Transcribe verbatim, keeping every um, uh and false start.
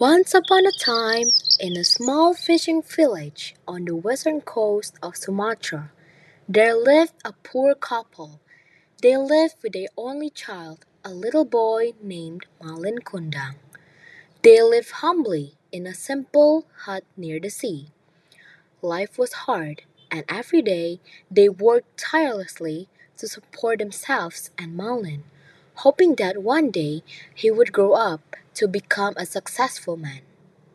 Once upon a time, in a small fishing village on the western coast of Sumatra, there lived a poor couple. They lived with their only child, a little boy named Malin Kundang. They lived humbly in a simple hut near the sea. Life was hard, and every day they worked tirelessly to support themselves and Malin, hoping that one day he would grow up to become a successful man.